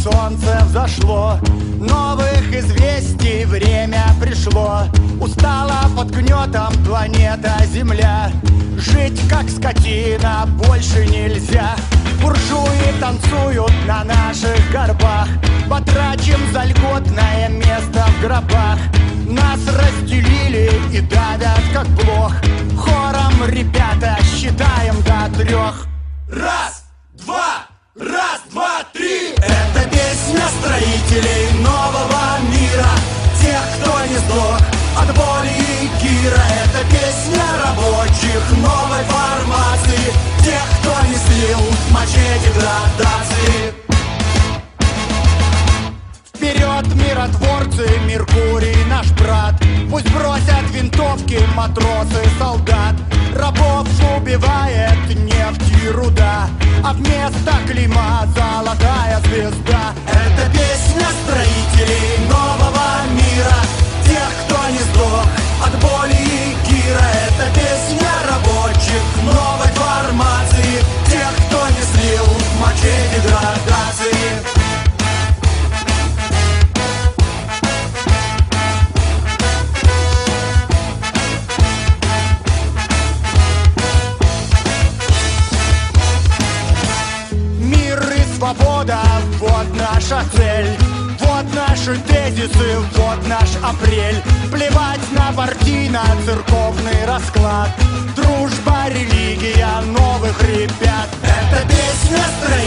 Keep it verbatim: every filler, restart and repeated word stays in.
солнце взошло, новых известий время пришло. Устала под гнетом планета Земля, жить как скотина больше нельзя. Буржуи танцуют на наших горбах, потрачим за льготное место в гробах. Нас разделили и давят как блох, хором, ребята, считаем до трех. Раз, два, раз, два, три. Это песня строителей нового мира, тех, кто не сдох от боли и гира. Это песня рабочих новой формации, тех, кто не слил мачете градации. Вперед, миротворцы, Меркурий наш брат, пусть бросят винтовки матросы, солдат. Рабов убивает нефть и руда, а вместо клейма золотая звезда. Это песня строителей нового мира, тех, кто не сдох от боли и гира. Это песня рабочих новой формации, тех, кто не слил мачете градации. Свобода, вот наша цель, вот наши тезисы, вот наш апрель. Плевать на партийно-церковный расклад, дружба, религия новых ребят. Это песня строителей